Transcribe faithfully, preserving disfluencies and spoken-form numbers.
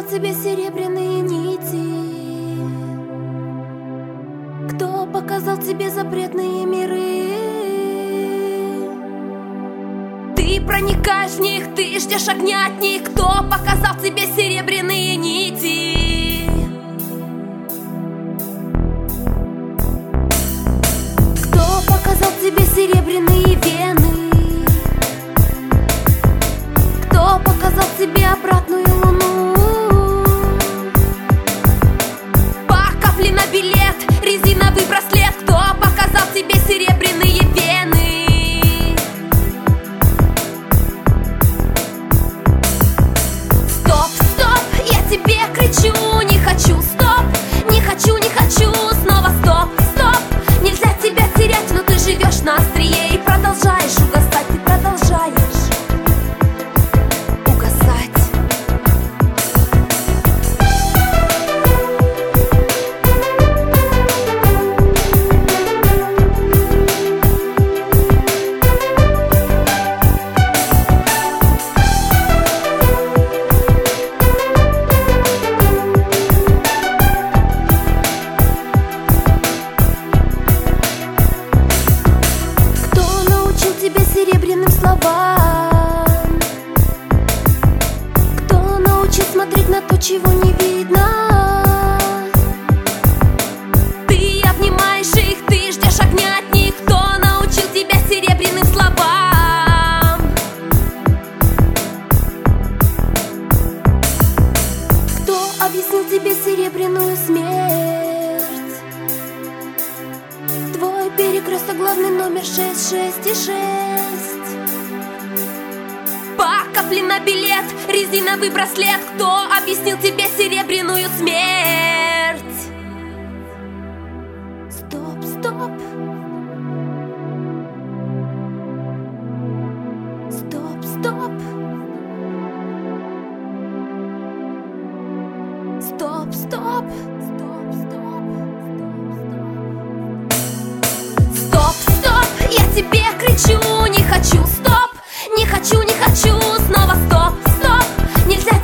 показал тебе серебряные нити? Кто показал тебе запретные миры? Ты проникаешь в них, ты ждешь огня от них. Кто показал тебе серебряные нити? Кто показал тебе серебряные вены? Кто показал тебе обратную луну? По капле на билет, резиновый браслет. Кто показал тебе серебряные вены? Стоп, стоп, я тебе кричу, не хочу, стоп, не хочу, не хочу, снова стоп, стоп. Нельзя тебя терять, но ты живешь на острие и продолжаешь угасать, ты продолжаешь. Серебряным словам? Кто научил смотреть на то, чего не видно? Ты обнимаешь их, ты ждешь огня от них. Кто научил тебя серебряным словам? Кто объяснил тебе серебряную смерть? Твой перекресток, главный номер шесть, шесть и шесть. По капле на билет, резиновый браслет. Кто объяснил тебе серебряную смерть? Стоп, стоп. Стоп, стоп. Стоп, стоп. Стоп, стоп, я тебе кричу, не хочу, стоп, не хочу, не хочу, снова стоп, стоп. Нельзя